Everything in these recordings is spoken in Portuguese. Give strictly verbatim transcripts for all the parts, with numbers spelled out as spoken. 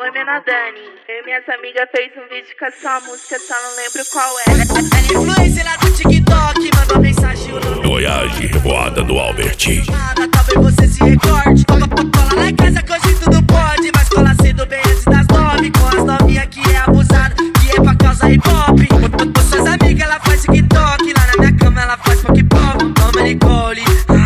Oi, menina Dani. Eu e minhas amigas fez um vídeo com a sua música, só não lembro qual é. Ela influência lá do TikTok, mandou mensagem no Voyage, revoada do Albert. Talvez você se recorde. Cola lá em casa que hoje tudo pode, mas cola cedo bem antes das nove. Com as novinhas que é abusado, que é pra causa hip hop. Com suas amigas ela faz TikTok, lá na minha cama ela faz pop pop. Toma Nicole.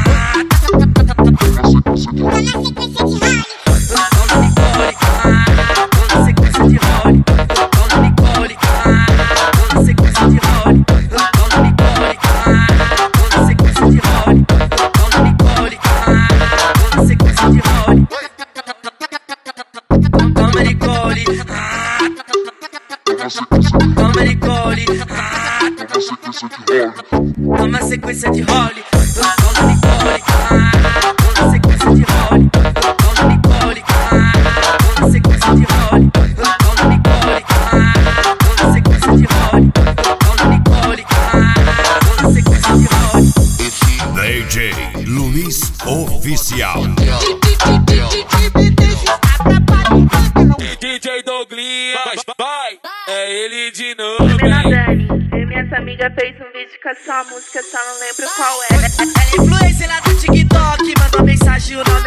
Toma Nicole, toma sequência de role. Toma Nicole, toma sequência de role. Toma Nicole, toma sequência de role. Toma Nicole, toma sequência de role. Toma Nicole, toma sequência de role. D J Luiz Oficial. D J Douglas, vai, é ele de novo. Oi, menina Dani. Eu e minhas amigas fez um vídeo com a sua música, só não lembro qual é. Ela influência lá do TikTok, mandou mensagem o nome